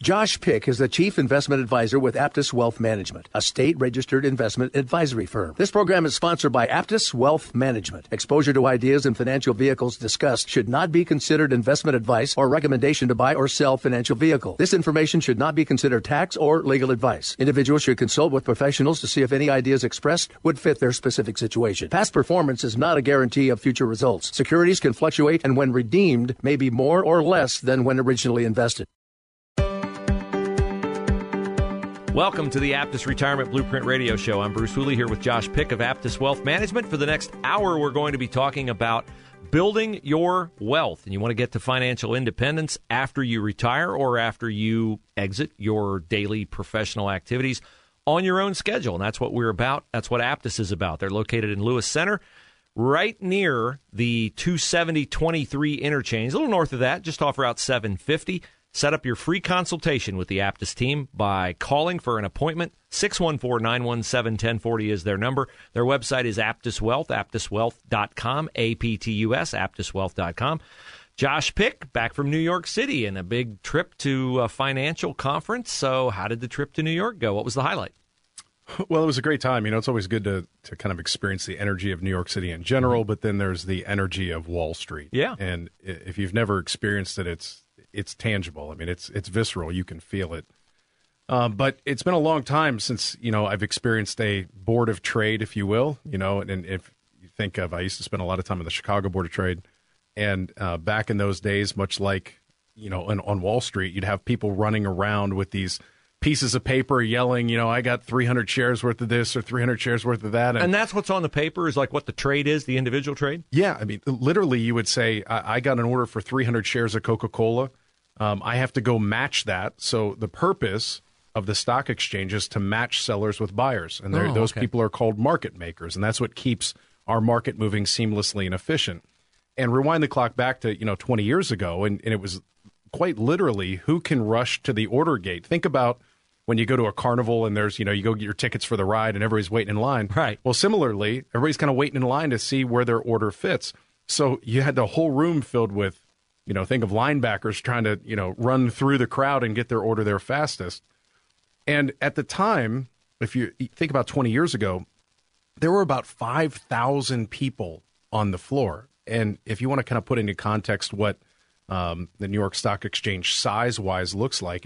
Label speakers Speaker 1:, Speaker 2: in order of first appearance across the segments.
Speaker 1: Josh Pick is the Chief Investment Advisor with Aptus Wealth Management, a state-registered investment advisory firm. This program is sponsored by Aptus Wealth Management. Exposure to ideas and financial vehicles discussed should not be considered investment advice or recommendation to buy or sell financial vehicle. This information should not be considered tax or legal advice. Individuals should consult with professionals to see if any ideas expressed would fit their specific situation. Past performance is not a guarantee of future results. Securities can fluctuate and when redeemed may be more or less than when originally invested.
Speaker 2: Welcome to the Aptus Retirement Blueprint Radio Show. I'm Bruce Hooley here with Josh Pick of Aptus Wealth Management. For the next hour, we're going to be talking about building your wealth. And you want to get to financial independence after you retire or after you exit your daily professional activities on your own schedule. And that's what we're about. That's what Aptus is about. They're located in Lewis Center, right near the 270-23 interchange, a little north of that, just off Route 750. Set up your free consultation with the Aptus team by calling for an appointment. 614-917-1040 is their number. Their website is Aptus Wealth, aptuswealth.com, A-P-T-U-S, aptuswealth.com. Josh Pick, back from New York City and a big trip to a financial conference. So how did the trip to New York go? What was the highlight?
Speaker 3: Well, it was a great time. You know, it's always good to kind of experience the energy of New York City in general, but then there's the energy of Wall Street.
Speaker 2: Yeah.
Speaker 3: And if you've never experienced it, it's tangible. I mean, it's visceral. You can feel it. But it's been a long time since, you know, I've experienced a board of trade, if you will. You know, and if you think of, I used to spend a lot of time in the Chicago Board of Trade. And back in those days, much like, you know, on Wall Street, you'd have people running around with these pieces of paper yelling, you know, I got 300 shares worth of this or 300 shares worth of that.
Speaker 2: And that's what's on the paper is like what the trade is, the individual trade?
Speaker 3: Yeah. I mean, literally, you would say, I got an order for 300 shares of Coca-Cola. I have to go match that. So the purpose of the stock exchange is to match sellers with buyers. And those people are called market makers. And that's what keeps our market moving seamlessly and efficient. And rewind the clock back to, 20 years ago, and it was quite literally who can rush to the order gate. Think about when you go to a carnival and there's, you go get your tickets for the ride and everybody's waiting in line.
Speaker 2: Right.
Speaker 3: Well, similarly, everybody's kind of waiting in line to see where their order fits. So you had the whole room filled with, think of linebackers trying to, run through the crowd and get their order there fastest. And at the time, if you think about 20 years ago, there were about 5,000 people on the floor. And if you want to kind of put into context what the New York Stock Exchange size-wise looks like,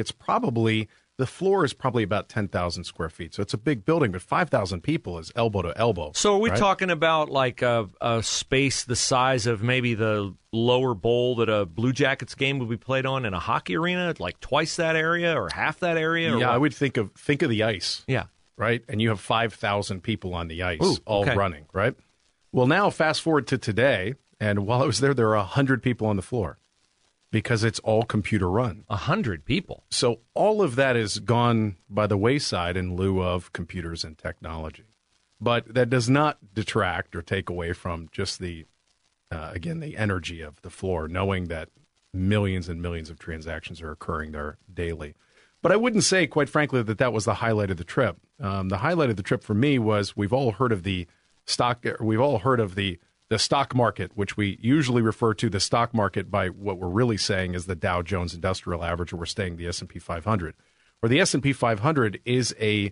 Speaker 3: the floor is probably about 10,000 square feet. So it's a big building, but 5,000 people is elbow to elbow.
Speaker 2: So are we talking about like a space the size of maybe the lower bowl that a Blue Jackets game would be played on in a hockey arena, like twice that area or half that area?
Speaker 3: Yeah, I would think of the ice.
Speaker 2: Yeah.
Speaker 3: Right? And you have 5,000 people on the ice running, right? Well, now fast forward to today, and while I was there were 100 people on the floor. Because it's all computer run.
Speaker 2: 100 people.
Speaker 3: So all of that is gone by the wayside in lieu of computers and technology. But that does not detract or take away from just the energy of the floor, knowing that millions and millions of transactions are occurring there daily. But I wouldn't say, quite frankly, that was the highlight of the trip. The highlight of the trip for me was we've all heard of the stock market, which we usually refer to the stock market by what we're really saying is the Dow Jones Industrial Average, or we're saying the S&P 500. Where the S&P 500 is a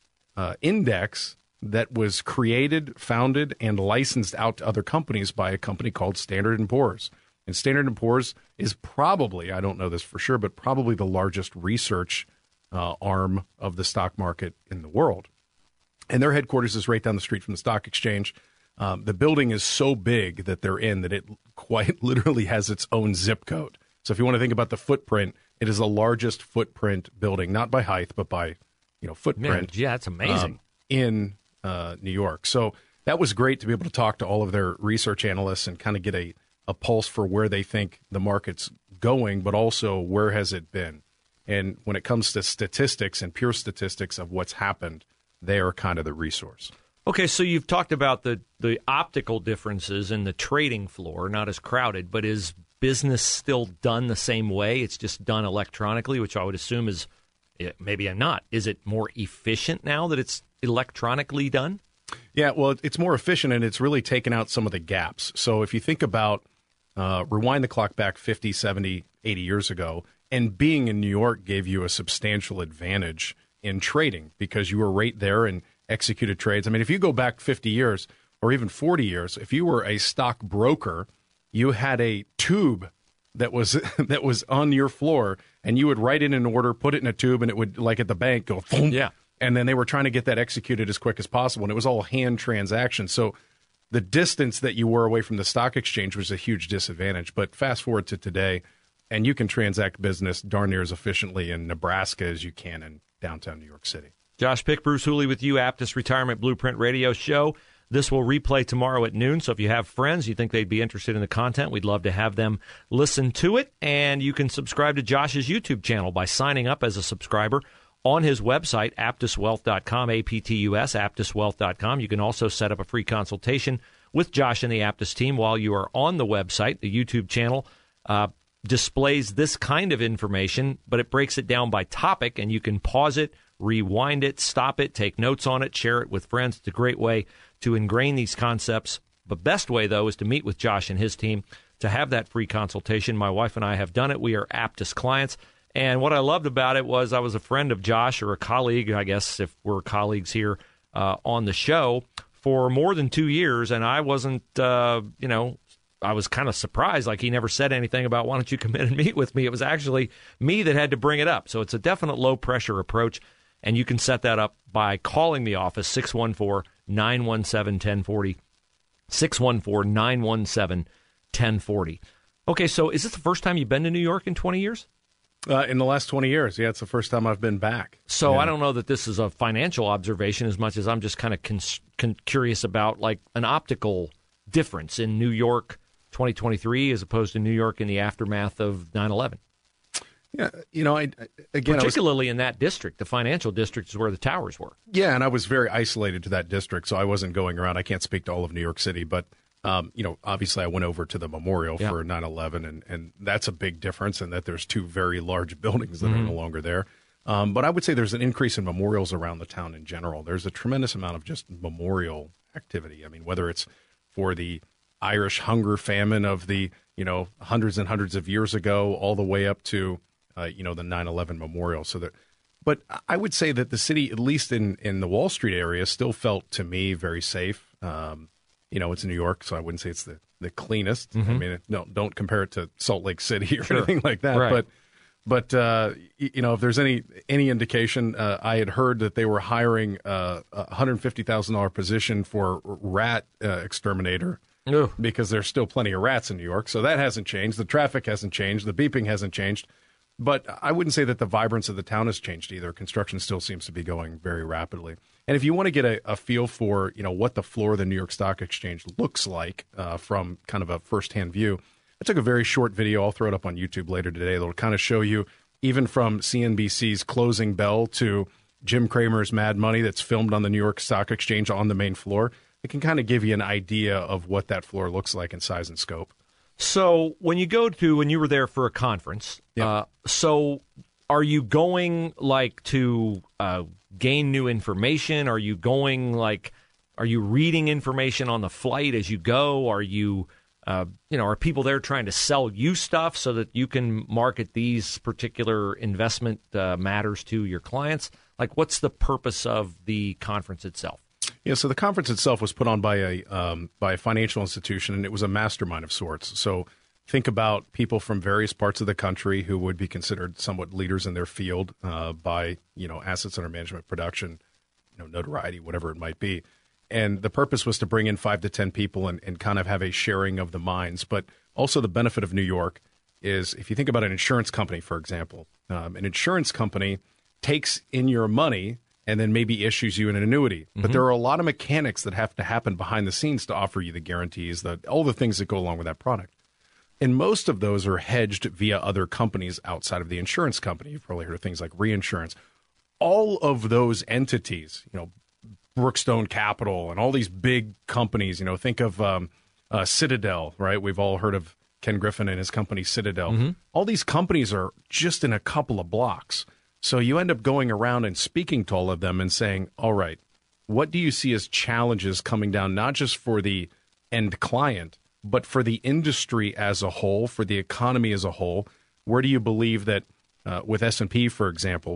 Speaker 3: index that was created, founded, and licensed out to other companies by a company called Standard & Poor's. And Standard & Poor's is probably, I don't know this for sure, but probably the largest research arm of the stock market in the world. And their headquarters is right down the street from the stock exchange. The building is so big that they're in that it quite literally has its own zip code. So if you want to think about the footprint, it is the largest footprint building, not by height, but by footprint.
Speaker 2: Yeah, that's amazing.
Speaker 3: In New York. So that was great to be able to talk to all of their research analysts and kind of get a pulse for where they think the market's going, but also where has it been. And when it comes to statistics and pure statistics of what's happened, they are kind of the resource.
Speaker 2: Okay, so you've talked about the optical differences in the trading floor, not as crowded, but is business still done the same way? It's just done electronically, which I would assume is, maybe I'm not. Is it more efficient now that it's electronically done?
Speaker 3: Yeah, well, it's more efficient, and it's really taken out some of the gaps. So if you think about, rewind the clock back 50, 70, 80 years ago, And being in New York gave you a substantial advantage in trading because you were right there and executed trades. I mean, if you go back 50 years or even 40 years, if you were a stock broker, you had a tube that was that was on your floor, and you would write in an order, put it in a tube, and it would, like at the bank, go boom.
Speaker 2: Yeah.
Speaker 3: And then they were trying to get that executed as quick as possible, and it was all hand transactions. So the distance that you were away from the stock exchange was a huge disadvantage. But fast forward to today, and you can transact business darn near as efficiently in Nebraska as you can in downtown New York City.
Speaker 2: Josh Pick, Bruce Hooley with you, Aptus Retirement Blueprint Radio Show. This will replay tomorrow at noon, so if you have friends you think they'd be interested in the content, we'd love to have them listen to it. And you can subscribe to Josh's YouTube channel by signing up as a subscriber on his website, aptuswealth.com, A-P-T-U-S, aptuswealth.com. You can also set up a free consultation with Josh and the Aptus team while you are on the website. The YouTube channel displays this kind of information, but it breaks it down by topic, and you can pause it, rewind it, stop it, take notes on it, share it with friends. It's a great way to ingrain these concepts. The best way, though, is to meet with Josh and his team to have that free consultation. My wife and I have done it. We are Aptus clients. And what I loved about it was I was a friend of Josh, or a colleague, I guess, if we're colleagues here on the show, for more than 2 years. And I wasn't, I was kind of surprised. Like, he never said anything about, why don't you come in and meet with me? It was actually me that had to bring it up. So it's a definite low-pressure approach. And you can set that up by calling the office, 614-917-1040, 614-917-1040. Okay, so is this the first time you've been to New York in 20 years?
Speaker 3: In the last 20 years, yeah, it's the first time I've been back.
Speaker 2: So
Speaker 3: yeah.
Speaker 2: I don't know that this is a financial observation as much as I'm just kind of curious about, like, an optical difference in New York 2023 as opposed to New York in the aftermath of 9/11.
Speaker 3: Yeah,
Speaker 2: particularly in that district, the financial district is where the towers were.
Speaker 3: Yeah, and I was very isolated to that district, so I wasn't going around. I can't speak to all of New York City, but obviously I went over to the memorial for 9/11, and that's a big difference in that there's two very large buildings that are no longer there. But I would say there's an increase in memorials around the town in general. There's a tremendous amount of just memorial activity. I mean, whether it's for the Irish hunger famine of the hundreds and hundreds of years ago, all the way up to the 9/11 memorial. But I would say that the city, at least in the Wall Street area, still felt to me very safe. It's New York, so I wouldn't say it's the cleanest. I mean, don't compare it to Salt Lake City or anything like that.
Speaker 2: Right.
Speaker 3: But if there's any indication, I had heard that they were hiring a $150,000 position for rat exterminator.
Speaker 2: Ugh.
Speaker 3: Because there's still plenty of rats in New York. So that hasn't changed. The traffic hasn't changed. The beeping hasn't changed. But I wouldn't say that the vibrance of the town has changed either. Construction still seems to be going very rapidly. And if you want to get a feel for, what the floor of the New York Stock Exchange looks like from kind of a firsthand view, I took a very short video. I'll throw it up on YouTube later today. That'll kind of show you, even from CNBC's closing bell to Jim Cramer's Mad Money that's filmed on the New York Stock Exchange on the main floor. It can kind of give you an idea of what that floor looks like in size and scope.
Speaker 2: So when you were there for a conference, so are you going to gain new information? Are you going are you reading information on the flight as you go? Are you, are people there trying to sell you stuff so that you can market these particular investment matters to your clients? What's the purpose of the conference itself?
Speaker 3: Yeah, so the conference itself was put on by a financial institution, and it was a mastermind of sorts. So think about people from various parts of the country who would be considered somewhat leaders in their field by assets under management, production, notoriety, whatever it might be. And the purpose was to bring in 5 to 10 people and kind of have a sharing of the minds. But also the benefit of New York is, if you think about an insurance company, for example, an insurance company takes in your money and then maybe issues you an annuity. But there are a lot of mechanics that have to happen behind the scenes to offer you the guarantees, all the things that go along with that product. And most of those are hedged via other companies outside of the insurance company. You've probably heard of things like reinsurance. All of those entities, Brookstone Capital and all these big companies, think of Citadel, right? We've all heard of Ken Griffin and his company Citadel. All these companies are just in a couple of blocks. So you end up going around and speaking to all of them and saying, all right, what do you see as challenges coming down, not just for the end client, but for the industry as a whole, for the economy as a whole? Where do you believe that with S&P, for example,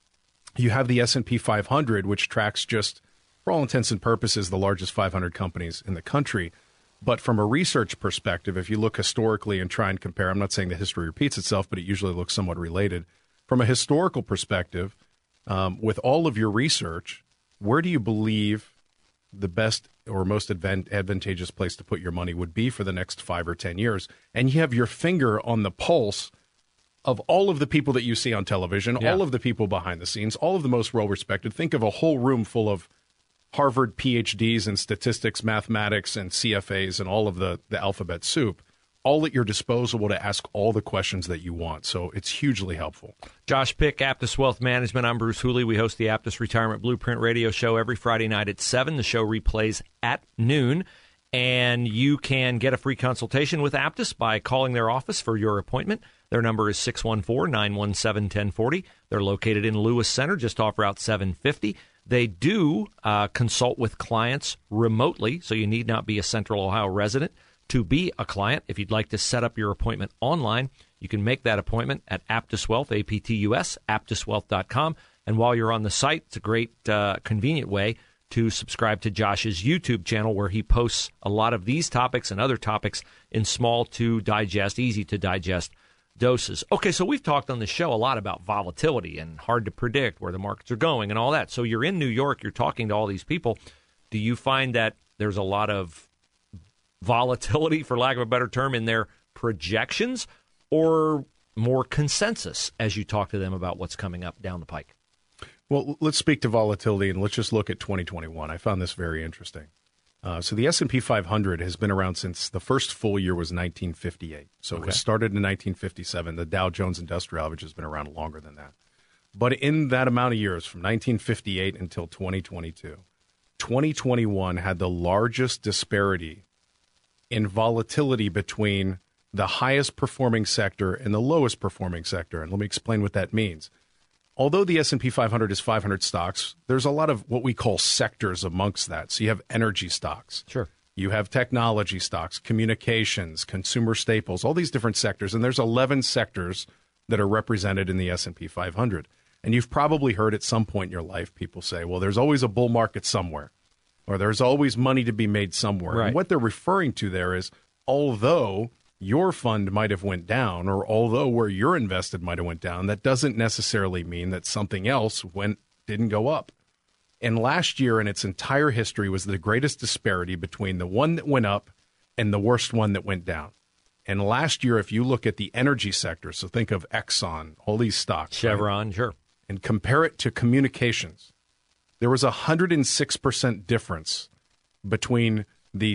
Speaker 3: you have the S&P 500, which tracks just, for all intents and purposes, the largest 500 companies in the country. But from a research perspective, if you look historically and try and compare, I'm not saying that history repeats itself, but it usually looks somewhat related. From a historical perspective, with all of your research, where do you believe the best or most advantageous place to put your money would be for the next 5 or 10 years? And you have your finger on the pulse of all of the people that you see on television, all of the people behind the scenes, all of the most well-respected. Think of a whole room full of Harvard PhDs in statistics, mathematics, and CFAs, and all of the alphabet soup, all at your disposal to ask all the questions that you want. So it's hugely helpful.
Speaker 2: Josh Pick, Aptus Wealth Management. I'm Bruce Hooley. We host the Aptus Retirement Blueprint radio show every Friday night at 7. The show replays at noon. And you can get a free consultation with Aptus by calling their office for your appointment. Their number is 614-917-1040. They're located in Lewis Center, just off Route 750. They do consult with clients remotely, so you need not be a Central Ohio resident to be a client. If you'd like to set up your appointment online, you can make that appointment at Aptus Wealth, A-P-T-U-S, aptuswealth.com. And while you're on the site, it's a great, convenient way to subscribe to Josh's YouTube channel, where he posts a lot of these topics and other topics in small to digest, easy to digest doses. Okay, so we've talked on the show a lot about volatility and hard to predict where the markets are going and all that. So you're in New York, you're talking to all these people. Do you find that there's a lot of volatility, for lack of a better term, in their projections, or more consensus as you talk to them about what's coming up down the pike?
Speaker 3: Well, let's speak to volatility, and let's just look at 2021. I found this very interesting. So the S&P 500 has been around since the first full year was 1958. So It was started in 1957. The Dow Jones Industrial Average has been around longer than that. But in that amount of years, from 1958 until 2022, 2021 had the largest disparity in volatility between the highest performing sector and the lowest performing sector. And let me explain what that means. Although the S&P 500 is 500 stocks, there's a lot of what we call sectors amongst that. So you have energy stocks.
Speaker 2: Sure.
Speaker 3: You have technology stocks, communications, consumer staples, all these different sectors. And there's 11 sectors that are represented in the S&P 500. And you've probably heard at some point in your life people say, well, there's always a bull market somewhere, or there's always money to be made somewhere.
Speaker 2: Right.
Speaker 3: And what they're referring to there is, although your fund might have went down, or although where you're invested might have went down, that doesn't necessarily mean that something else didn't go up. And last year in its entire history was the greatest disparity between the one that went up and the worst one that went down. And last year, if you look at the energy sector, so think of Exxon, all these stocks.
Speaker 2: Chevron,
Speaker 3: right?
Speaker 2: Sure.
Speaker 3: And compare it to communications, there was a 106% difference between the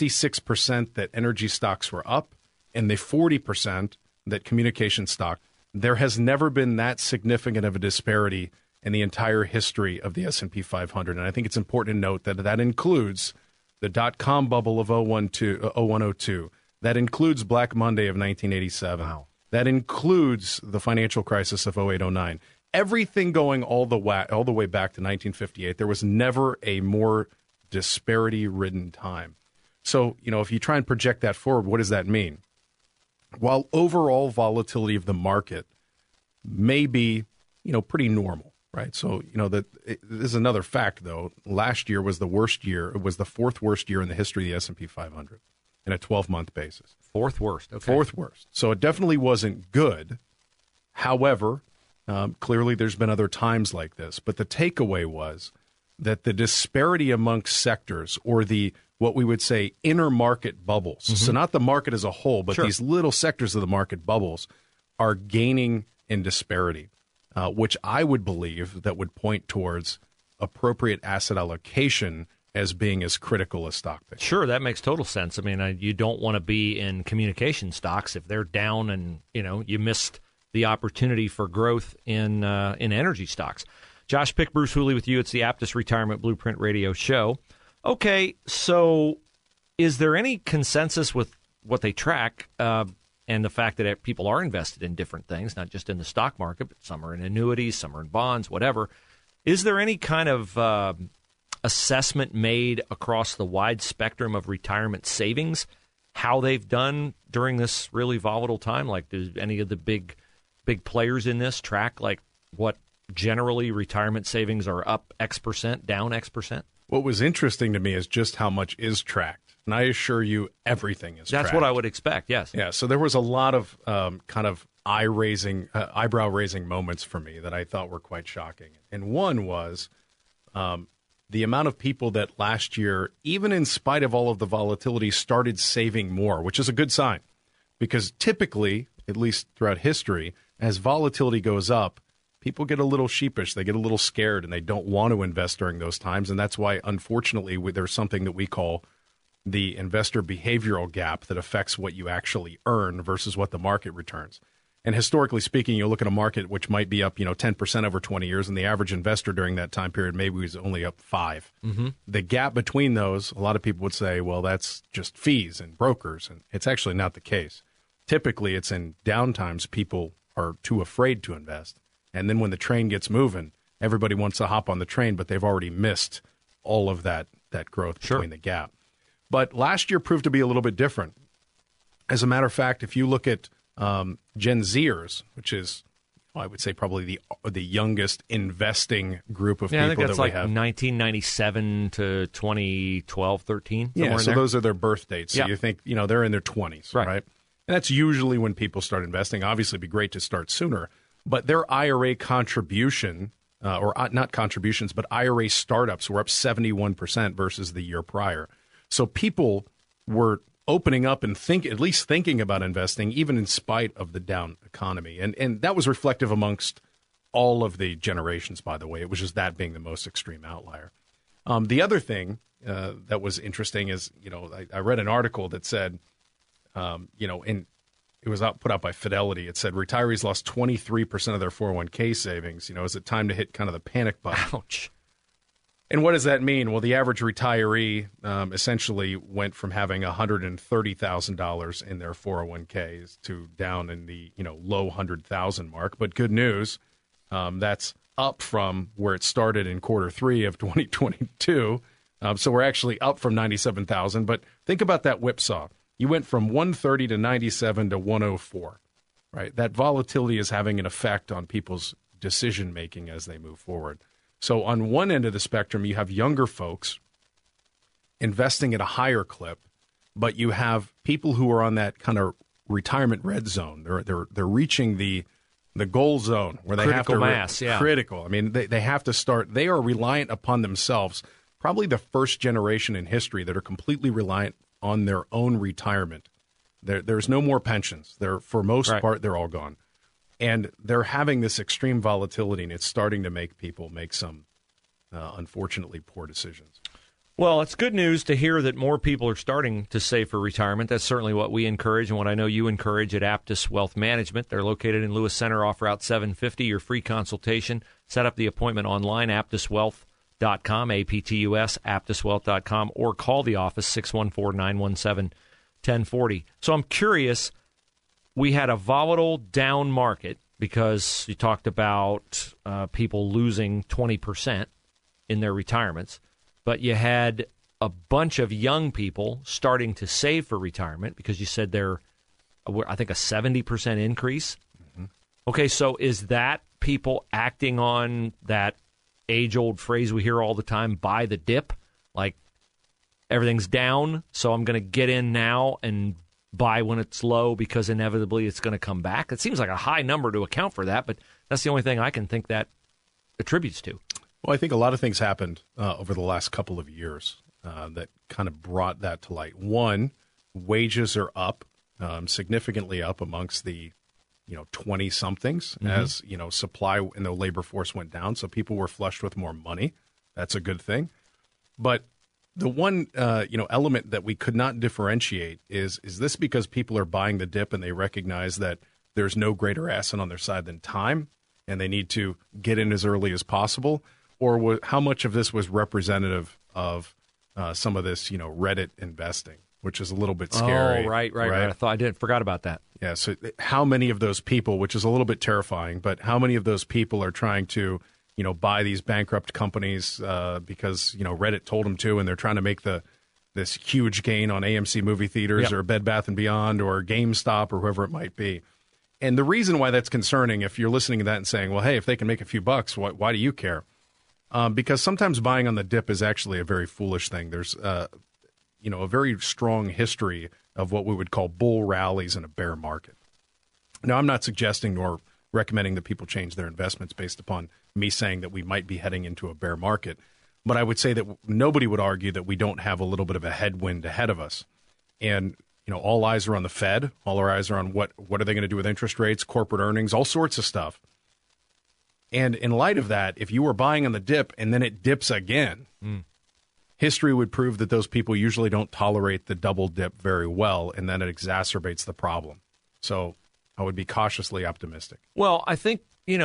Speaker 3: 66% that energy stocks were up and the 40% that communication stock. There has never been that significant of a disparity in the entire history of the S&P 500. And I think it's important to note that that includes the dot-com bubble of 0102. That includes Black Monday of 1987.
Speaker 2: Wow.
Speaker 3: That includes the financial crisis of 0809. Everything going all the way back to 1958. There was never a more disparity-ridden time. So, if you try and project that forward, what does that mean? While overall volatility of the market may be, pretty normal, right? So, this is another fact, though. Last year was the worst year. It was the fourth worst year in the history of the S&P 500 in a 12-month basis.
Speaker 2: Fourth worst. Okay.
Speaker 3: Fourth worst. So it definitely wasn't good. However, clearly there's been other times like this. But the takeaway was that the disparity amongst sectors, or the what we would say inner market bubbles, so not the market as a whole, but these little sectors of the market bubbles, are gaining in disparity, which I would believe that would point towards appropriate asset allocation as being as critical as stock picking.
Speaker 2: Sure, that makes total sense. I mean, you don't want to be in communication stocks if they're down and, you missed the opportunity for growth in energy stocks. Josh Pick, Bruce Hooley with you. It's the Aptus Retirement Blueprint radio show. Okay, so is there any consensus with what they track and the fact that people are invested in different things, not just in the stock market, but some are in annuities, some are in bonds, whatever. Is there any kind of assessment made across the wide spectrum of retirement savings, how they've done during this really volatile time? Like, do any of the big big players in this track like what generally retirement savings are up X%, down X%?
Speaker 3: What was interesting to me is just how much is tracked. And I assure you everything is tracked.
Speaker 2: That's what I would expect, yes.
Speaker 3: Yeah, so there was a lot of kind of eyebrow-raising moments for me that I thought were quite shocking. And one was the amount of people that last year, even in spite of all of the volatility, started saving more, which is a good sign. Because typically, at least throughout history, as volatility goes up, people get a little sheepish, they get a little scared, and they don't want to invest during those times. And that's why, unfortunately, there's something that we call the investor behavioral gap that affects what you actually earn versus what the market returns. And historically speaking, you look at a market which might be up, 10% over 20 years, and the average investor during that time period maybe was only up 5%. Mm-hmm. The gap between those, a lot of people would say, well, that's just fees and brokers, and it's actually not the case. Typically, it's in downtimes people are too afraid to invest. And then when the train gets moving, everybody wants to hop on the train, but they've already missed all of that growth between the gap. But last year proved to be a little bit different. As a matter of fact, if you look at Gen Zers, which is, I would say, probably the youngest investing group of people that we have. Yeah, I think that's
Speaker 2: like 1997 to 2012, 13.
Speaker 3: Yeah, so those are their birth dates. So you think, they're in their 20s, right? And that's usually when people start investing. Obviously, it'd be great to start sooner. But their IRA contribution, or not contributions, but IRA startups were up 71% versus the year prior. So people were opening up and at least thinking about investing, even in spite of the down economy. And that was reflective amongst all of the generations, by the way. It was just that being the most extreme outlier. The other thing that was interesting is, I read an article that said, it was put out by Fidelity. It said retirees lost 23% of their 401k savings. Is it time to hit kind of the panic button?
Speaker 2: Ouch.
Speaker 3: And what does that mean? Well, the average retiree essentially went from having $130,000 in their 401ks to down in the low 100,000 mark. But good news, that's up from where it started in quarter 3 of 2022. So we're actually up from 97,000. But think about that whipsaw. You went from 130 to 97 to 104, right? That volatility is having an effect on people's decision making as they move forward. So on one end of the spectrum, you have younger folks investing at a higher clip, but you have people who are on that kind of retirement red zone. They're reaching the goal zone where they
Speaker 2: critical
Speaker 3: have to
Speaker 2: mass, yeah.
Speaker 3: Critical. I mean, they have to start. They are reliant upon themselves. Probably the first generation in history that are completely reliant on their own retirement. There's no more pensions. For most part, they're all gone. And they're having this extreme volatility, and it's starting to make people make some, unfortunately, poor decisions.
Speaker 2: Well, it's good news to hear that more people are starting to save for retirement. That's certainly what we encourage and what I know you encourage at Aptus Wealth Management. They're located in Lewis Center, off Route 750. Your free consultation. Set up the appointment online, aptuswealth.com, A-P-T-U-S, aptuswealth.com, or call the office, 614-917-1040. So I'm curious, we had a volatile down market because you talked about people losing 20% in their retirements, but you had a bunch of young people starting to save for retirement because you said they're, I think, a 70% increase. Mm-hmm. Okay, so is that people acting on that age-old phrase we hear all the time, buy the dip? Like, everything's down, so I'm going to get in now and buy when it's low because inevitably it's going to come back. It seems like a high number to account for that, but that's the only thing I can think that attributes to.
Speaker 3: Well, I think a lot of things happened over the last couple of years that kind of brought that to light. One, wages are up, significantly up amongst the 20-somethings as, supply in the labor force went down, so people were flushed with more money. That's a good thing. But the one, element that we could not differentiate is this because people are buying the dip and they recognize that there's no greater asset on their side than time and they need to get in as early as possible? Or how much of this was representative of some of this, Reddit investing, which is a little bit scary.
Speaker 2: Oh, right. I forgot about that.
Speaker 3: Yeah, so how many of those people, which is a little bit terrifying, but how many of those people are trying to buy these bankrupt companies because, Reddit told them to, and they're trying to make this huge gain on AMC movie theaters or Bed Bath & Beyond or GameStop or whoever it might be. And the reason why that's concerning, if you're listening to that and saying, well, hey, if they can make a few bucks, why do you care? Because sometimes buying on the dip is actually a very foolish thing. There's a very strong history of what we would call bull rallies in a bear market. Now, I'm not suggesting nor recommending that people change their investments based upon me saying that we might be heading into a bear market. But I would say that nobody would argue that we don't have a little bit of a headwind ahead of us. And, all eyes are on the Fed. All our eyes are on what are they going to do with interest rates, corporate earnings, all sorts of stuff. And in light of that, if you were buying on the dip and then it dips again, history would prove that those people usually don't tolerate the double dip very well, and then it exacerbates the problem. So I would be cautiously optimistic.
Speaker 2: Well, I think,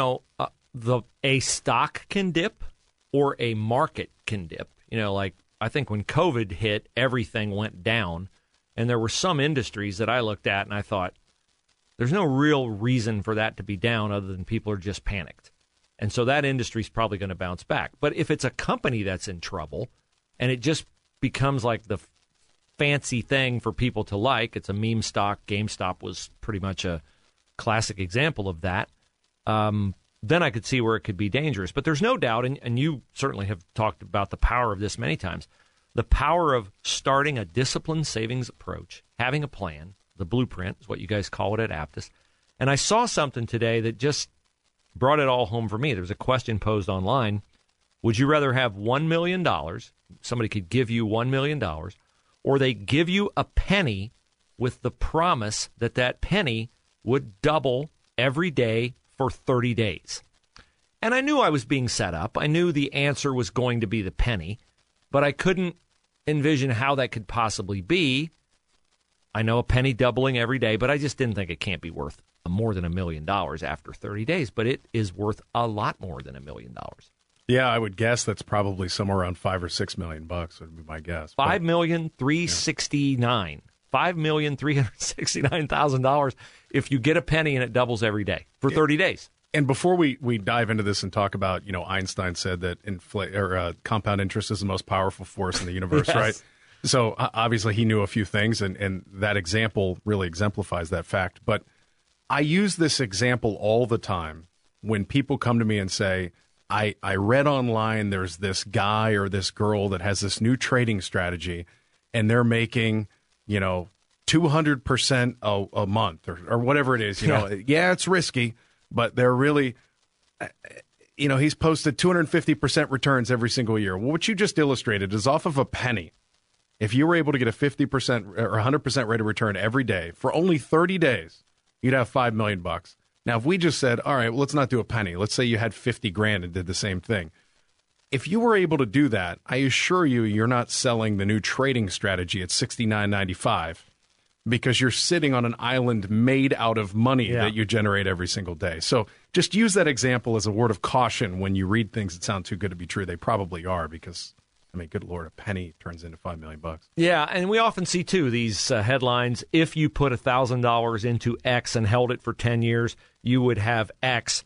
Speaker 2: a stock can dip or a market can dip. I think when COVID hit, everything went down. And there were some industries that I looked at and I thought, there's no real reason for that to be down other than people are just panicked. And so that industry is probably going to bounce back. But if it's a company that's in trouble and it just becomes like the fancy thing for people to like, it's a meme stock. GameStop was pretty much a classic example of that. Then I could see where it could be dangerous. But there's no doubt, and you certainly have talked about the power of this many times, the power of starting a disciplined savings approach, having a plan, the blueprint is what you guys call it at Aptus. And I saw something today that just brought it all home for me. There was a question posed online. Would you rather have $1 million, somebody could give you $1 million, or they give you a penny with the promise that that penny would double every day for 30 days? And I knew I was being set up. I knew the answer was going to be the penny, but I couldn't envision how that could possibly be. I know a penny doubling every day, but I just didn't think it can't be worth more than $1 million after 30 days. But it is worth a lot more than $1 million.
Speaker 3: Yeah, I would guess that's probably somewhere around $5 or $6 million would be my guess.
Speaker 2: $5,369,000. $5,369,000 if you get a penny and it doubles every day for 30 days.
Speaker 3: And before we dive into this and talk about, Einstein said that compound interest is the most powerful force in the universe, yes. Right? So obviously he knew a few things, and that example really exemplifies that fact. But I use this example all the time when people come to me and say, I read online there's this guy or this girl that has this new trading strategy, and they're making, 200% a month or whatever it is. Yeah, it's risky. But they're really, he's posted 250% returns every single year. Well, what you just illustrated is off of a penny. If you were able to get a 50% or 100% rate of return every day for only 30 days, you'd have $5 million. Now, if we just said, all right, well, let's not do a penny. Let's say you had 50 grand and did the same thing. If you were able to do that, I assure you, you're not selling the new trading strategy at $69.95. Because you're sitting on an island made out of money that you generate every single day. So just use that example as a word of caution when you read things that sound too good to be true. They probably are because, good Lord, a penny turns into $5 million.
Speaker 2: Yeah, and we often see, too, these headlines. If you put $1,000 into X and held it for 10 years, you would have X.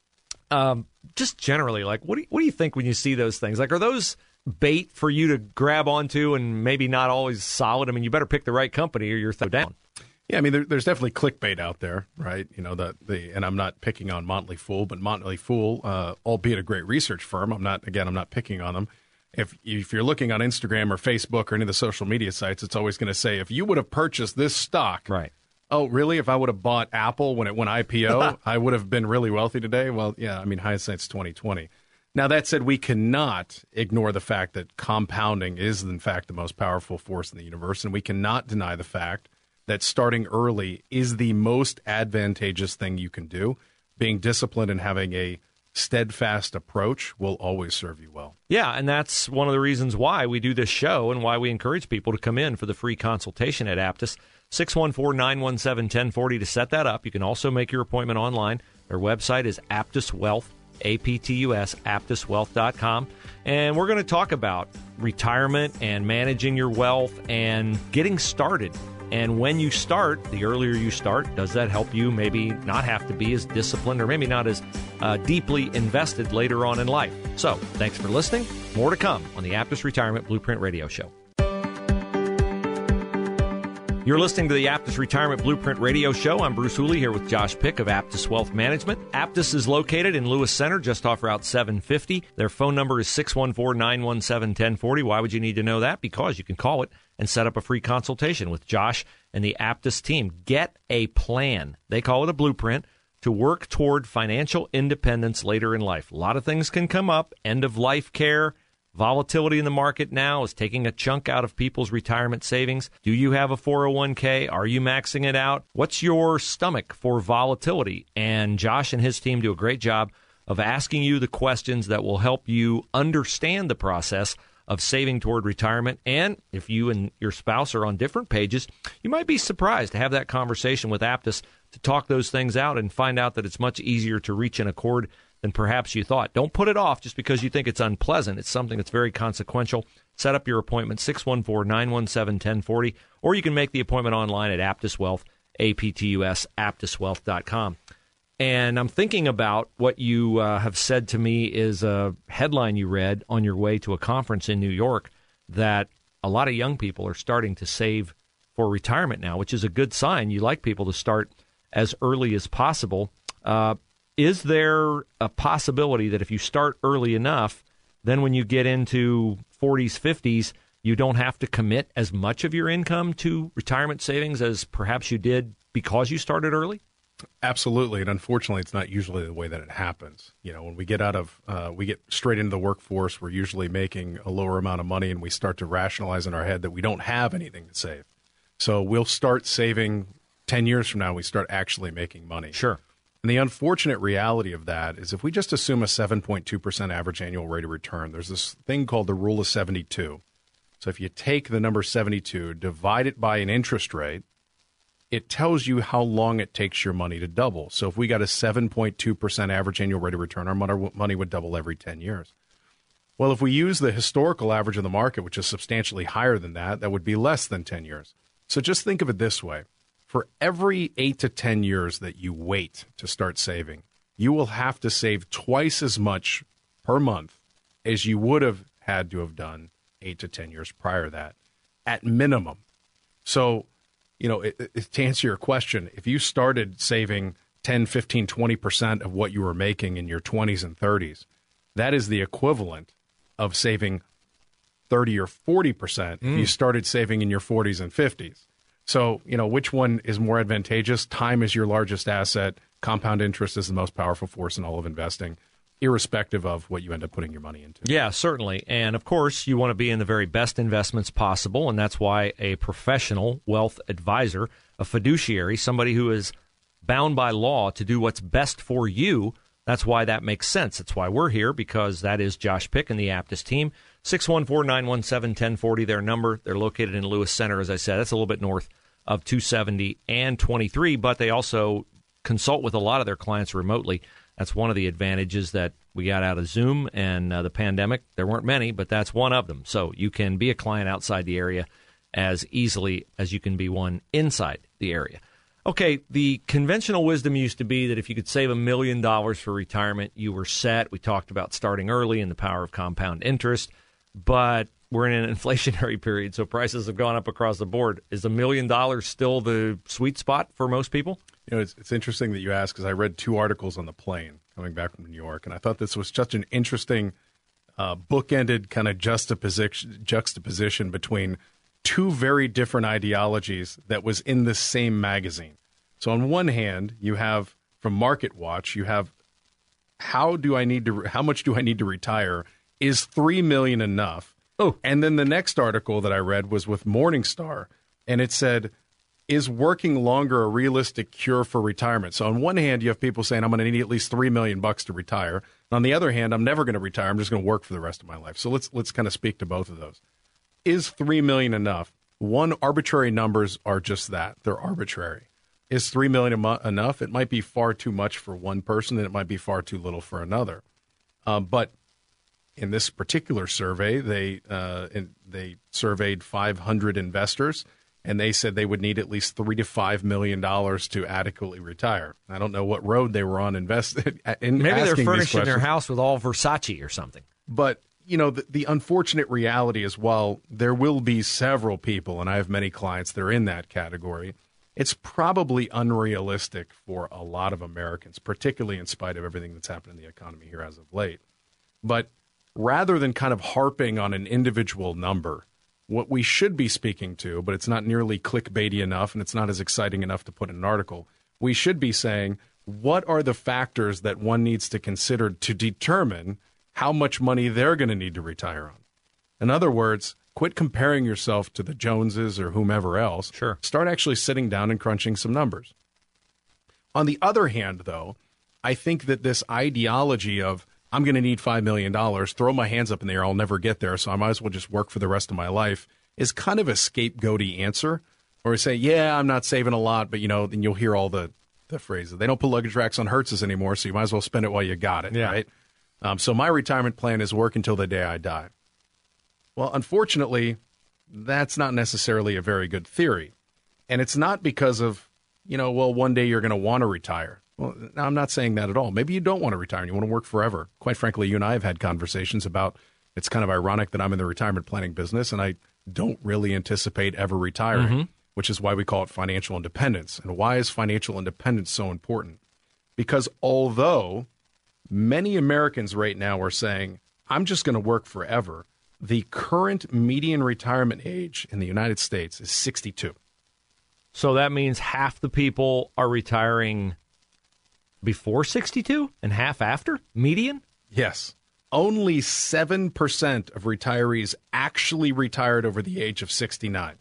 Speaker 2: Just generally, what do you think when you see those things? Are those bait for you to grab onto and maybe not always solid? You better pick the right company or you're thrown down.
Speaker 3: Yeah, there's definitely clickbait out there, right? And I'm not picking on Motley Fool, but Motley Fool, albeit a great research firm, I'm not picking on them. If you're looking on Instagram or Facebook or any of the social media sites, it's always going to say, if you would have purchased this stock,
Speaker 2: right?
Speaker 3: Oh, really? If I would have bought Apple when it went IPO, I would have been really wealthy today? Well, yeah, hindsight's 20/20. Now, that said, we cannot ignore the fact that compounding is, in fact, the most powerful force in the universe, and we cannot deny the fact that starting early is the most advantageous thing you can do. Being disciplined and having a steadfast approach will always serve you well.
Speaker 2: Yeah, and that's one of the reasons why we do this show and why we encourage people to come in for the free consultation at Aptus. 614-917-1040 to set that up. You can also make your appointment online. Their website is Aptus Wealth. APTUS, AptusWealth.com. And we're going to talk about retirement and managing your wealth and getting started. And when you start, the earlier you start, does that help you maybe not have to be as disciplined or maybe not as deeply invested later on in life? So, thanks for listening. More to come on the Aptus Retirement Blueprint Radio Show. You're listening to the Aptus Retirement Blueprint Radio Show. I'm Bruce Hooley here with Josh Pick of Aptus Wealth Management. Aptus is located in Lewis Center, just off Route 750. Their phone number is 614-917-1040. Why would you need to know that? Because you can call it and set up a free consultation with Josh and the Aptus team. Get a plan. They call it a blueprint to work toward financial independence later in life. A lot of things can come up. End-of-life care. Volatility in the market now is taking a chunk out of people's retirement savings. Do you have a 401k? Are you maxing it out? What's your stomach for volatility? And Josh and his team do a great job of asking you the questions that will help you understand the process of saving toward retirement. And if you and your spouse are on different pages, you might be surprised to have that conversation with Aptus to talk those things out and find out that it's much easier to reach an accord than perhaps you thought. Don't put it off just because you think it's unpleasant. It's something that's very consequential. Set up your appointment, 614-917-1040, or you can make the appointment online at Aptus Wealth, APTUS, aptuswealth.com. And I'm thinking about what you have said to me is a headline you read on your way to a conference in New York that a lot of young people are starting to save for retirement now, which is a good sign. You like people to start as early as possible. Is there a possibility that if you start early enough, then when you get into 40s, 50s, you don't have to commit as much of your income to retirement savings as perhaps you did because you started early?
Speaker 3: Absolutely, and unfortunately, it's not usually the way that it happens. You know, when we get we get straight into the workforce, we're usually making a lower amount of money, and we start to rationalize in our head that we don't have anything to save. So we'll start saving 10 years from now. We start actually making money.
Speaker 2: Sure.
Speaker 3: And the unfortunate reality of that is if we just assume a 7.2% average annual rate of return, there's this thing called the rule of 72. So if you take the number 72, divide it by an interest rate, it tells you how long it takes your money to double. So if we got a 7.2% average annual rate of return, our money would double every 10 years. Well, if we use the historical average of the market, which is substantially higher than that, that would be less than 10 years. So just think of it this way. For every 8 to 10 years that you wait to start saving, you will have to save twice as much per month as you would have had to have done 8 to 10 years prior to that, at minimum. So, you know, to answer your question, if you started saving 10, 15, 20% of what you were making in your 20s and 30s, that is the equivalent of saving 30 or 40% if you started saving in your 40s and 50s. So, you know, which one is more advantageous? Time is your largest asset. Compound interest is the most powerful force in all of investing, irrespective of what you end up putting your money into.
Speaker 2: Yeah, certainly. And, of course, you want to be in the very best investments possible, and that's why a professional wealth advisor, a fiduciary, somebody who is bound by law to do what's best for you, that's why that makes sense. That's why we're here, because that is Josh Pick and the Aptus team. 614-917-1040, their number. They're located in Lewis Center, as I said. That's a little bit north of 270 and 23, but they also consult with a lot of their clients remotely. That's one of the advantages that we got out of Zoom and the pandemic. There weren't many, but that's one of them. So you can be a client outside the area as easily as you can be one inside the area. Okay, the conventional wisdom used to be that if you could save $1 million for retirement, you were set. We talked about starting early and the power of compound interest, but we're in an inflationary period, so prices have gone up across the board. Is $1 million still the sweet spot for most people?
Speaker 3: You know, it's interesting that you ask, because I read 2 articles on the plane coming back from New York, and I thought this was such an interesting bookended kind of juxtaposition between 2 very different ideologies that was in the same magazine. So on one hand, you have, from MarketWatch, you have how much do I need to retire? Is $3 million enough?
Speaker 2: Oh.
Speaker 3: And then the next article that I read was with Morningstar, and it said, is working longer a realistic cure for retirement? So on one hand, you have people saying, I'm going to need at least $3 million to retire. And on the other hand, I'm never going to retire. I'm just going to work for the rest of my life. So let's kind of speak to both of those. Is $3 million enough? One, arbitrary numbers are just that. They're arbitrary. Is $3 million enough? It might be far too much for one person, and it might be far too little for another. But in this particular survey, they surveyed 500 investors, and they said they would need at least $3 to $5 million to adequately retire. I don't know what road they were on investing.
Speaker 2: Maybe they're furnishing their house with all Versace or something.
Speaker 3: But the unfortunate reality is, while there will be several people, and I have many clients that are in that category, it's probably unrealistic for a lot of Americans, particularly in spite of everything that's happened in the economy here as of late. But rather than kind of harping on an individual number, what we should be speaking to, but it's not nearly clickbaity enough and it's not as exciting enough to put in an article, we should be saying, what are the factors that one needs to consider to determine how much money they're going to need to retire on? In other words, quit comparing yourself to the Joneses or whomever else.
Speaker 2: Sure.
Speaker 3: Start actually sitting down and crunching some numbers. On the other hand, though, I think that this ideology of, I'm going to need $5 million, throw my hands up in the air, I'll never get there, so I might as well just work for the rest of my life, is kind of a scapegoaty answer. Or say, yeah, I'm not saving a lot, but, then you'll hear all the phrases. They don't put luggage racks on Hertz's anymore, so you might as well spend it while you got it, right? So my retirement plan is work until the day I die. Well, unfortunately, that's not necessarily a very good theory. And it's not because of, one day you're going to want to retire. Well, I'm not saying that at all. Maybe you don't want to retire and you want to work forever. Quite frankly, you and I have had conversations about, it's kind of ironic that I'm in the retirement planning business and I don't really anticipate ever retiring, which is why we call it financial independence. And why is financial independence so important? Because although many Americans right now are saying, I'm just going to work forever, the current median retirement age in the United States is 62.
Speaker 2: So that means half the people are retiring before 62 and half after? Median?
Speaker 3: Yes. Only 7% of retirees actually retired over the age of 69.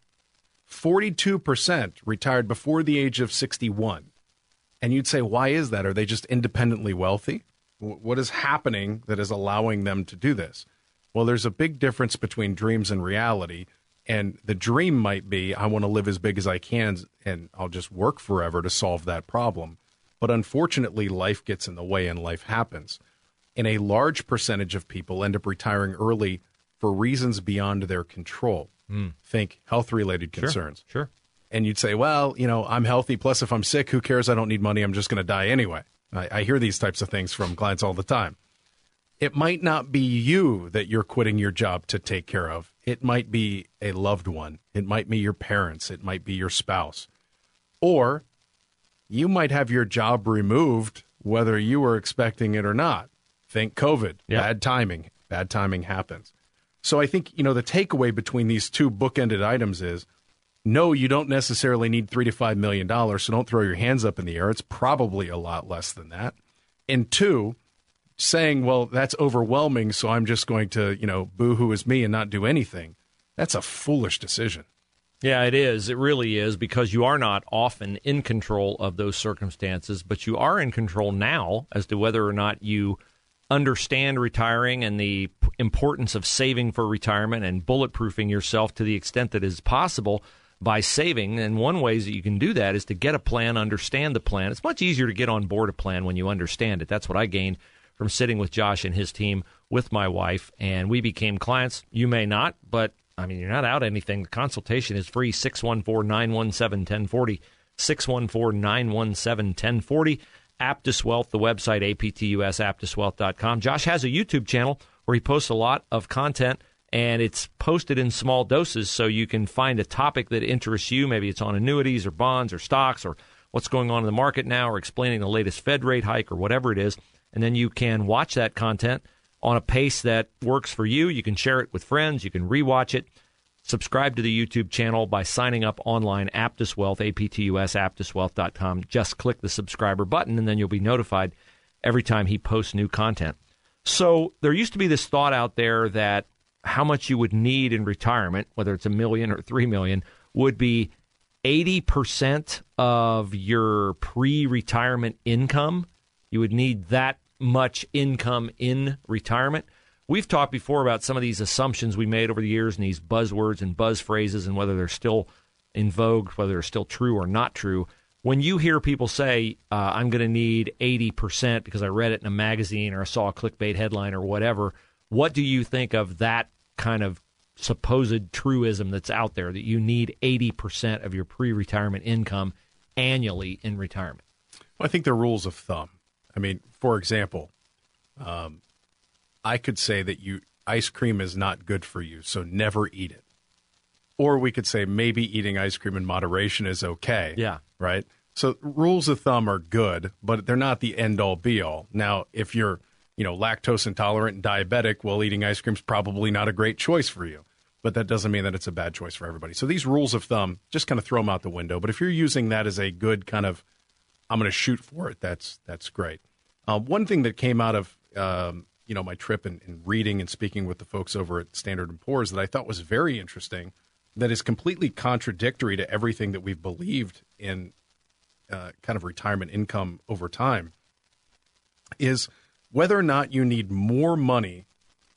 Speaker 3: 42% retired before the age of 61. And you'd say, why is that? Are they just independently wealthy? What is happening that is allowing them to do this? Well, there's a big difference between dreams and reality. And the dream might be, I want to live as big as I can, and I'll just work forever to solve that problem. But unfortunately, life gets in the way and life happens. And a large percentage of people end up retiring early for reasons beyond their control. Think health-related concerns.
Speaker 2: Sure.
Speaker 3: And you'd say, well, I'm healthy, plus if I'm sick, who cares? I don't need money. I'm just going to die anyway. I hear these types of things from clients all the time. It might not be you that you're quitting your job to take care of. It might be a loved one. It might be your parents. It might be your spouse. Or you might have your job removed whether you were expecting it or not. Think COVID.
Speaker 2: Yep.
Speaker 3: Bad timing. Bad timing happens. So I think, the takeaway between these two bookended items is, no, you don't necessarily need $3 to $5 million, so don't throw your hands up in the air. It's probably a lot less than that. And two, saying, well, that's overwhelming, so I'm just going to, boo-hoo is me and not do anything. That's a foolish decision.
Speaker 2: Yeah, it is. It really is, because you are not often in control of those circumstances, but you are in control now as to whether or not you understand retiring and the importance of saving for retirement and bulletproofing yourself to the extent that is possible by saving. And one way that you can do that is to get a plan, understand the plan. It's much easier to get on board a plan when you understand it. That's what I gained from sitting with Josh and his team with my wife, and we became clients. You may not, but you're not out anything. The consultation is free, 614-917-1040, 614-917-1040. Aptus Wealth, the website, aptusaptuswealth.com. Josh has a YouTube channel where he posts a lot of content, and it's posted in small doses, so you can find a topic that interests you. Maybe it's on annuities or bonds or stocks or what's going on in the market now, or explaining the latest Fed rate hike or whatever it is. And then you can watch that content on a pace that works for you. You can share it with friends. You can rewatch it. Subscribe to the YouTube channel by signing up online, Aptus Wealth, aptusaptuswealth.com. Just click the subscriber button, and then you'll be notified every time he posts new content. So there used to be this thought out there that how much you would need in retirement, whether it's $1 million or $3 million, would be 80% of your pre-retirement income. You would need that much income in retirement. We've talked before about some of these assumptions we made over the years and these buzzwords and buzz phrases and whether they're still in vogue, whether they're still true or not true. When you hear people say, I'm going to need 80% because I read it in a magazine or I saw a clickbait headline or whatever, what do you think of that kind of supposed truism that's out there, that you need 80% of your pre-retirement income annually in retirement?
Speaker 3: Well, I think they're rules of thumb. For example, I could say that ice cream is not good for you, so never eat it. Or we could say maybe eating ice cream in moderation is okay.
Speaker 2: Yeah.
Speaker 3: Right? So rules of thumb are good, but they're not the end-all, be-all. Now, if you're, lactose intolerant and diabetic, well, eating ice cream is probably not a great choice for you. But that doesn't mean that it's a bad choice for everybody. So these rules of thumb, just kind of throw them out the window. But if you're using that as a good kind of, I'm going to shoot for it, that's great. One thing that came out of, my trip and reading and speaking with the folks over at Standard & Poor's that I thought was very interesting, that is completely contradictory to everything that we've believed in kind of retirement income over time, is whether or not you need more money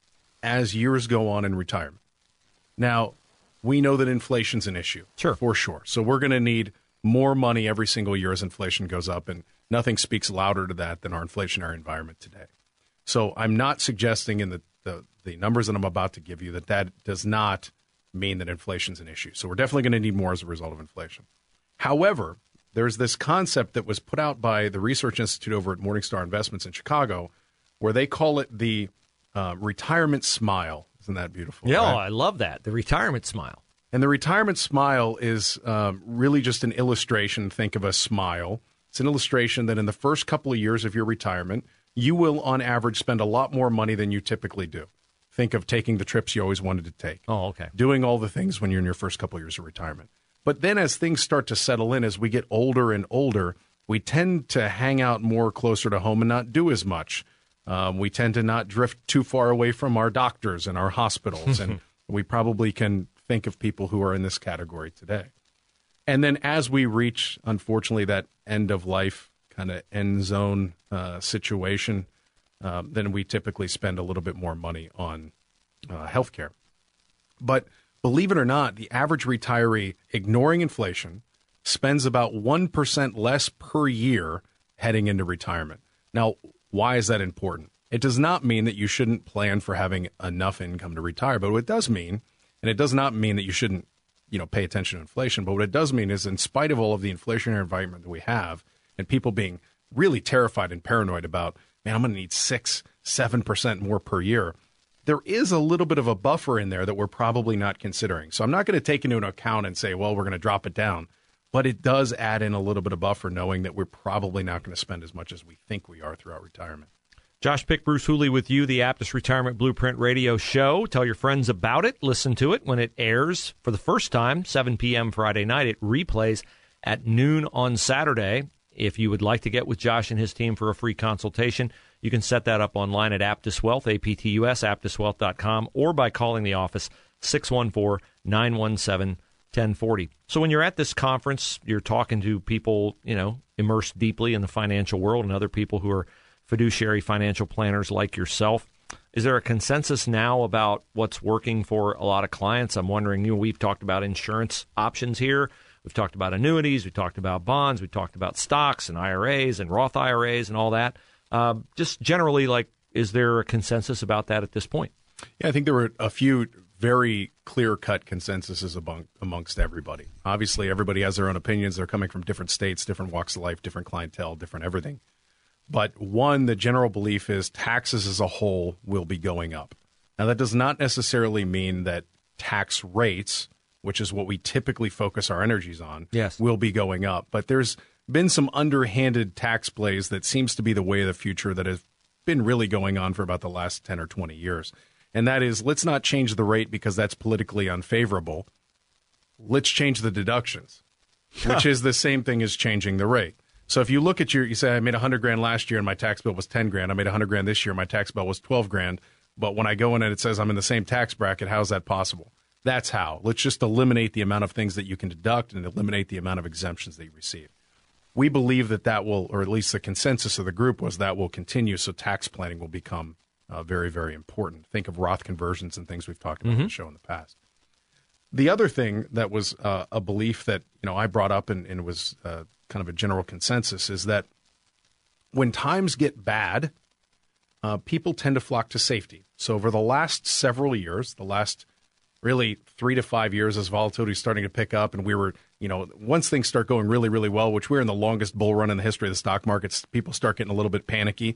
Speaker 3: as years go on in retirement. Now, we know that inflation's an issue.
Speaker 2: Sure.
Speaker 3: For sure. So we're going to need more money every single year as inflation goes up, and nothing speaks louder to that than our inflationary environment today. So I'm not suggesting in the numbers that I'm about to give you that does not mean that inflation's an issue. So we're definitely going to need more as a result of inflation. However, there's this concept that was put out by the Research Institute over at Morningstar Investments in Chicago, where they call it the retirement smile. Isn't that beautiful?
Speaker 2: Yeah,
Speaker 3: right?
Speaker 2: I love that. The retirement smile.
Speaker 3: And the retirement smile is really just an illustration. Think of a smile. It's an illustration that in the first couple of years of your retirement, you will, on average, spend a lot more money than you typically do. Think of taking the trips you always wanted to take.
Speaker 2: Oh, okay.
Speaker 3: Doing all the things when you're in your first couple of years of retirement. But then as things start to settle in, as we get older and older, we tend to hang out more closer to home and not do as much. We tend to not drift too far away from our doctors and our hospitals. And we probably can think of people who are in this category today. And then as we reach, unfortunately, that end of life kind of end zone situation, then we typically spend a little bit more money on health care. But believe it or not, the average retiree, ignoring inflation, spends about 1% less per year heading into retirement. Now, why is that important? It does not mean that you shouldn't plan for having enough income to retire, but what it does mean, and it does not mean that you shouldn't, pay attention to inflation, but what it does mean is in spite of all of the inflationary environment that we have and people being really terrified and paranoid about, man, I'm going to need 6-7% more per year, there is a little bit of a buffer in there that we're probably not considering. So I'm not going to take into account and say, well, we're going to drop it down. But it does add in a little bit of buffer knowing that we're probably not going to spend as much as we think we are throughout retirement.
Speaker 2: Josh Pick, Bruce Hooley with you, the Aptus Retirement Blueprint Radio Show. Tell your friends about it. Listen to it when it airs for the first time, 7 p.m. Friday night. It replays at noon on Saturday. If you would like to get with Josh and his team for a free consultation, you can set that up online at Aptus Wealth, APTUS, aptuswealth.com, or by calling the office, 614-917-1040. So when you're at this conference, you're talking to people, immersed deeply in the financial world and other people who are fiduciary financial planners like yourself. Is there a consensus now about what's working for a lot of clients? I'm wondering, we've talked about insurance options here. We've talked about annuities. We talked about bonds. We talked about stocks and IRAs and Roth IRAs and all that. Just generally, is there a consensus about that at this point?
Speaker 3: Yeah, I think there were a few very clear-cut consensuses amongst everybody. Obviously, everybody has their own opinions. They're coming from different states, different walks of life, different clientele, different everything. But one, the general belief is taxes as a whole will be going up. Now, that does not necessarily mean that tax rates, which is what we typically focus our energies on,
Speaker 2: yes,
Speaker 3: will be going up. But there's been some underhanded tax plays that seems to be the way of the future that have been really going on for about the last 10 or 20 years. And that is, let's not change the rate because that's politically unfavorable. Let's change the deductions, which is the same thing as changing the rate. So if you look at you say, I made $100,000 last year and my tax bill was $10,000. I made $100,000 this year, my tax bill was $12,000. But when I go in and it says I'm in the same tax bracket, how's that possible? That's how. Let's just eliminate the amount of things that you can deduct and eliminate the amount of exemptions that you receive. We believe that will, or at least the consensus of the group was that will continue, so tax planning will become very, very important. Think of Roth conversions and things we've talked about on the show in the past. The other thing that was a belief that I brought up and was kind of a general consensus is that when times get bad, people tend to flock to safety. So over the last several years, the last really 3 to 5 years, as volatility is starting to pick up, and we were, once things start going really, really well, which we're in the longest bull run in the history of the stock markets, people start getting a little bit panicky.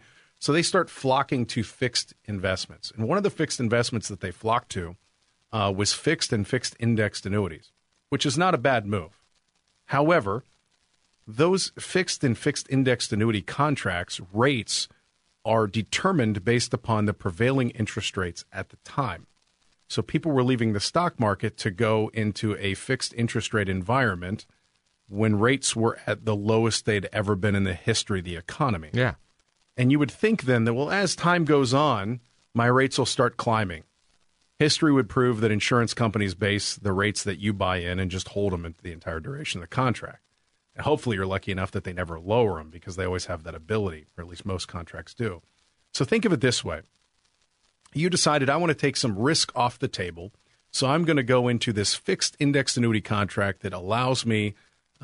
Speaker 3: So they start flocking to fixed investments. And one of the fixed investments that they flocked to was fixed and fixed indexed annuities, which is not a bad move. However, those fixed and fixed indexed annuity contracts rates are determined based upon the prevailing interest rates at the time. So people were leaving the stock market to go into a fixed interest rate environment when rates were at the lowest they'd ever been in the history of the economy.
Speaker 2: Yeah.
Speaker 3: And you would think then that, well, as time goes on, my rates will start climbing. History would prove that insurance companies base the rates that you buy in and just hold them the entire duration of the contract. And hopefully you're lucky enough that they never lower them because they always have that ability, or at least most contracts do. So think of it this way. You decided, I want to take some risk off the table, so I'm going to go into this fixed indexed annuity contract that allows me,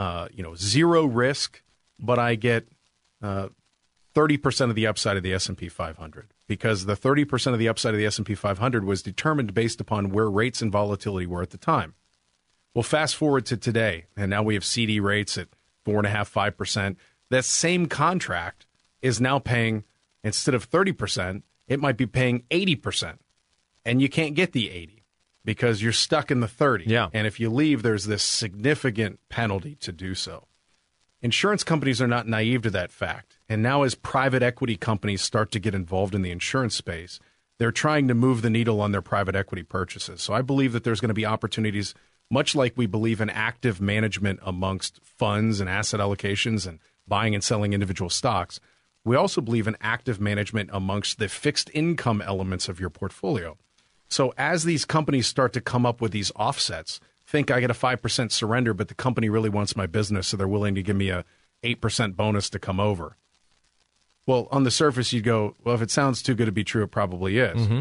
Speaker 3: zero risk, but I get 30% of the upside of the S&P 500 because the 30% of the upside of the S&P 500 was determined based upon where rates and volatility were at the time. Well, fast forward to today, and now we have CD rates at 4.5%, 5%. That same contract is now paying, instead of 30%, it might be paying 80%. And you can't get the 80 because you're stuck in the 30.
Speaker 2: Yeah.
Speaker 3: And if you leave, there's this significant penalty to do so. Insurance companies are not naive to that fact. And now as private equity companies start to get involved in the insurance space, they're trying to move the needle on their private equity purchases. So I believe that there's going to be opportunities, much like we believe in active management amongst funds and asset allocations and buying and selling individual stocks. We also believe in active management amongst the fixed income elements of your portfolio. So as these companies start to come up with these offsets, think I get a 5% surrender, but the company really wants my business, so they're willing to give me a 8% bonus to come over. Well, on the surface, you'd go, well, if it sounds too good to be true, it probably is. Mm-hmm.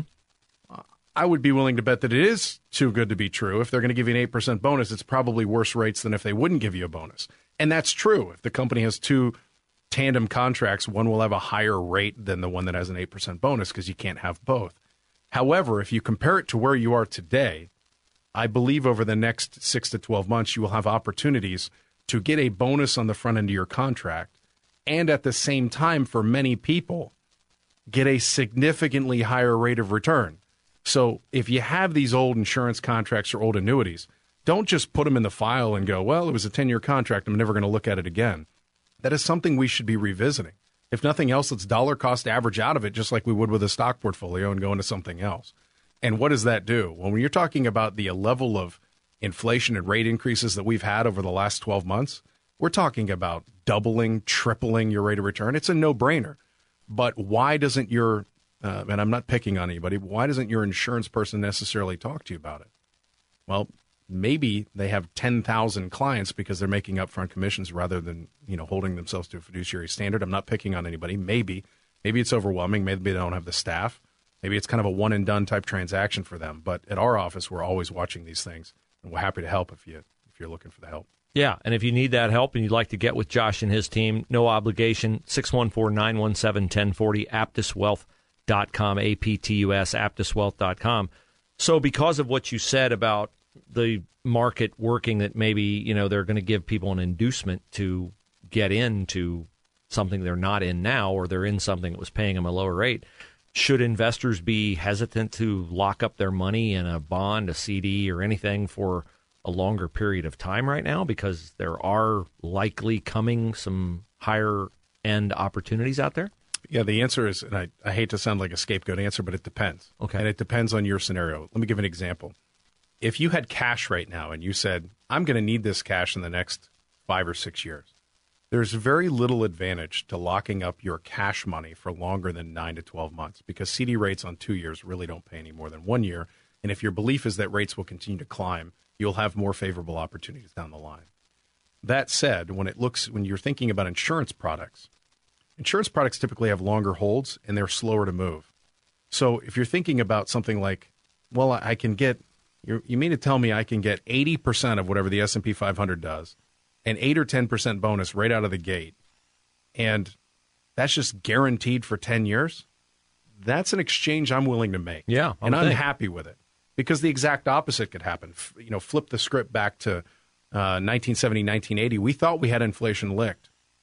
Speaker 3: I would be willing to bet that it is too good to be true. If they're going to give you an 8% bonus, it's probably worse rates than if they wouldn't give you a bonus. And that's true. If the company has two tandem contracts, one will have a higher rate than the one that has an 8% bonus because you can't have both. However, if you compare it to where you are today, I believe over the next 6 to 12 months, you will have opportunities to get a bonus on the front end of your contract and at the same time, for many people, get a significantly higher rate of return. So if you have these old insurance contracts or old annuities, don't just put them in the file and go, well, it was a 10-year contract. I'm never going to look at it again. That is something we should be revisiting. If nothing else, let's dollar cost average out of it just like we would with a stock portfolio and go into something else. And what does that do? Well, when you're talking about the level of inflation and rate increases that we've had over the last 12 months, we're talking about doubling, tripling your rate of return. It's a no-brainer. But why doesn't your, and I'm not picking on anybody, why doesn't your insurance person necessarily talk to you about it? Well, maybe they have 10,000 clients because they're making upfront commissions rather than, holding themselves to a fiduciary standard. I'm not picking on anybody. Maybe it's overwhelming. Maybe they don't have the staff. Maybe it's kind of a one-and-done type transaction for them. But at our office, we're always watching these things, and we're happy to help if you're looking for the help.
Speaker 2: Yeah, and if you need that help and you'd like to get with Josh and his team, no obligation, 614-917-1040, aptuswealth.com, A-P-T-U-S, aptuswealth.com. So because of what you said about the market working, that maybe, they're going to give people an inducement to get into something they're not in now, or they're in something that was paying them a lower rate, should investors be hesitant to lock up their money in a bond, a CD, or anything for a longer period of time right now, because there are likely coming some higher end opportunities out there?
Speaker 3: Yeah, the answer is, and I hate to sound like a scapegoat answer, but it depends. Okay. And it depends on your scenario. Let me give an example. If you had cash right now and you said, I'm going to need this cash in the next 5 or 6 years, there's very little advantage to locking up your cash money for longer than 9 to 12 months because CD rates on 2 years really don't pay any more than 1 year. And if your belief is that rates will continue to climb, you'll have more favorable opportunities down the line. That said, when you're thinking about insurance products typically have longer holds and they're slower to move. So if you're thinking about something like, well, I can get, you mean to tell me I can get 80% of whatever the S&P 500 does, an 8 or 10% bonus right out of the gate, and that's just guaranteed for 10 years? That's an exchange I'm willing to make.
Speaker 2: Yeah,
Speaker 3: and I'm happy with it. Because the exact opposite could happen. Flip the script back to 1970, 1980. We thought we had inflation licked.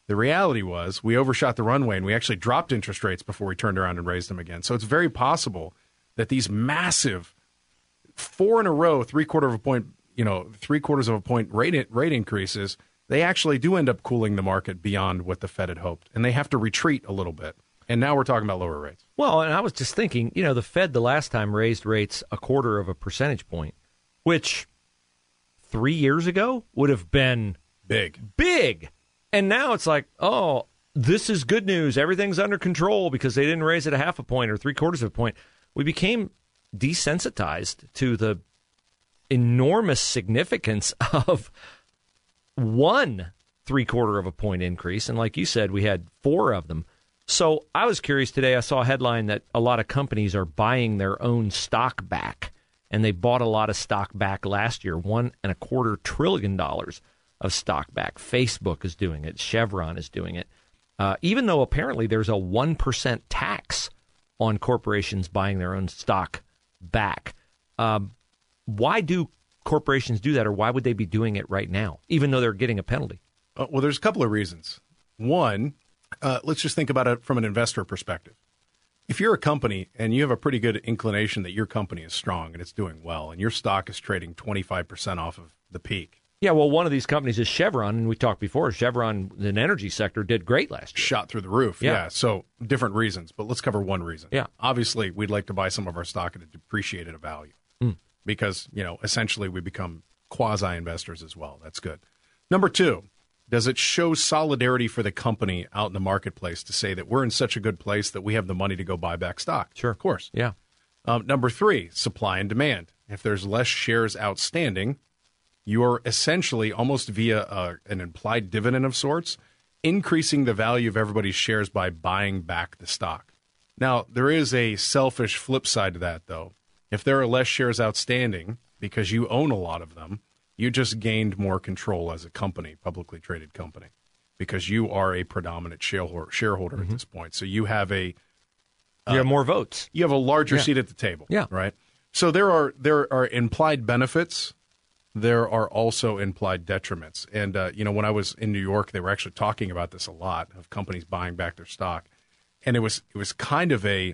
Speaker 3: The reality was we overshot the runway and we actually dropped interest rates before we turned around and raised them again. So it's very possible that these massive 4 in a row, 3/4 of a point rate increases, they actually do end up cooling the market beyond what the Fed had hoped. And they have to retreat a little bit. And now we're talking about lower rates.
Speaker 2: Well, and I was just thinking, the Fed the last time raised rates 1/4 of a percentage point, which 3 years ago would have been big. And now it's like, oh, this is good news. Everything's under control because they didn't raise it 1/2 a point or 3/4 of a point. We became desensitized to the enormous significance of 1 3/4 of a point increase. And like you said, we had 4 of them. So I was curious today. I saw a headline that a lot of companies are buying their own stock back. And they bought a lot of stock back last year, $1.25 trillion of stock back. Facebook is doing it. Chevron is doing it. Even though apparently there's a 1% tax on corporations buying their own stock back. Why do corporations do that, or why would they be doing it right now, even though they're getting a penalty?
Speaker 3: Well, there's a couple of reasons. One, let's just think about it from an investor perspective. If you're a company and you have a pretty good inclination that your company is strong and it's doing well and your stock is trading 25% off of the peak.
Speaker 2: Yeah, well, one of these companies is Chevron, and we talked before. Chevron, the energy sector, did great last year.
Speaker 3: Shot through the roof, yeah. So different reasons, but let's cover one reason.
Speaker 2: Yeah.
Speaker 3: Obviously, we'd like to buy some of our stock at a depreciated value because, essentially we become quasi-investors as well. That's good. Number 2, does it show solidarity for the company out in the marketplace to say that we're in such a good place that we have the money to go buy back stock?
Speaker 2: Sure.
Speaker 3: Of course.
Speaker 2: Yeah.
Speaker 3: Number 3, supply and demand. If there's less shares outstanding, you are essentially, almost via an implied dividend of sorts, increasing the value of everybody's shares by buying back the stock. Now, there is a selfish flip side to that, though. If there are less shares outstanding because you own a lot of them, you just gained more control as a company, publicly traded company, because you are a predominant shareholder at this point. So you have you
Speaker 2: have more votes.
Speaker 3: You have a larger seat at the table.
Speaker 2: Yeah.
Speaker 3: Right. So there are implied benefits. There are also implied detriments. And, when I was in New York, they were actually talking about this a lot, of companies buying back their stock. And it was kind of a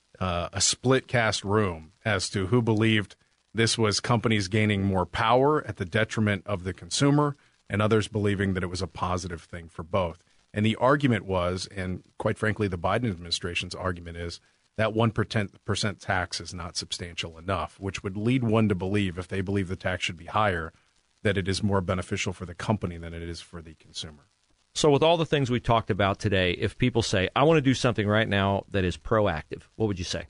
Speaker 3: split cast room as to who believed this was companies gaining more power at the detriment of the consumer, and others believing that it was a positive thing for both. And the argument was, and quite frankly, the Biden administration's argument is, that 1% tax is not substantial enough, which would lead one to believe, if they believe the tax should be higher, that it is more beneficial for the company than it is for the consumer.
Speaker 2: So with all the things we talked about today, if people say, I want to do something right now that is proactive, what would you say?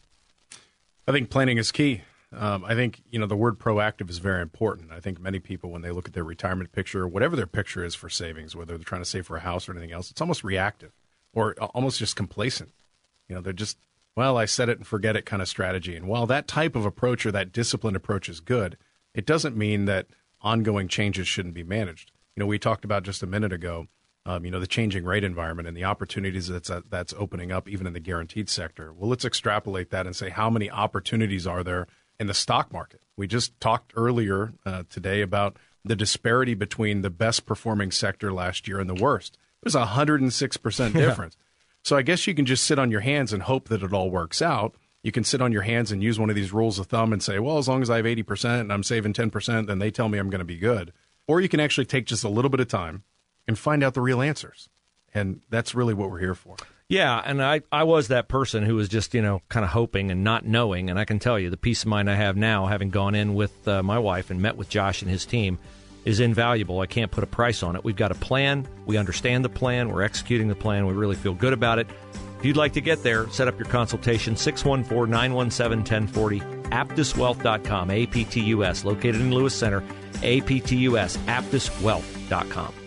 Speaker 3: I think planning is key. I think, the word proactive is very important. I think many people, when they look at their retirement picture, whatever their picture is for savings, whether they're trying to save for a house or anything else, it's almost reactive or almost just complacent. They're just, well, I set it and forget it kind of strategy. And while that type of approach or that disciplined approach is good, it doesn't mean that ongoing changes shouldn't be managed. We talked about just a minute ago, the changing rate environment and the opportunities that's opening up even in the guaranteed sector. Well, let's extrapolate that and say, how many opportunities are there in the stock market? We just talked earlier today about the disparity between the best performing sector last year and the worst. There's a 106% difference. So I guess you can just sit on your hands and hope that it all works out. You can sit on your hands and use one of these rules of thumb and say, well, as long as I have 80% and I'm saving 10%, then they tell me I'm going to be good. Or you can actually take just a little bit of time and find out the real answers. And that's really what we're here for.
Speaker 2: Yeah, and I was that person who was just, kind of hoping and not knowing. And I can tell you the peace of mind I have now, having gone in with my wife and met with Josh and his team, is invaluable. I can't put a price on it. We've got a plan. We understand the plan. We're executing the plan. We really feel good about it. If you'd like to get there, set up your consultation, 614-917-1040, aptuswealth.com, APTUS, located in Lewis Center, APTUS, aptuswealth.com.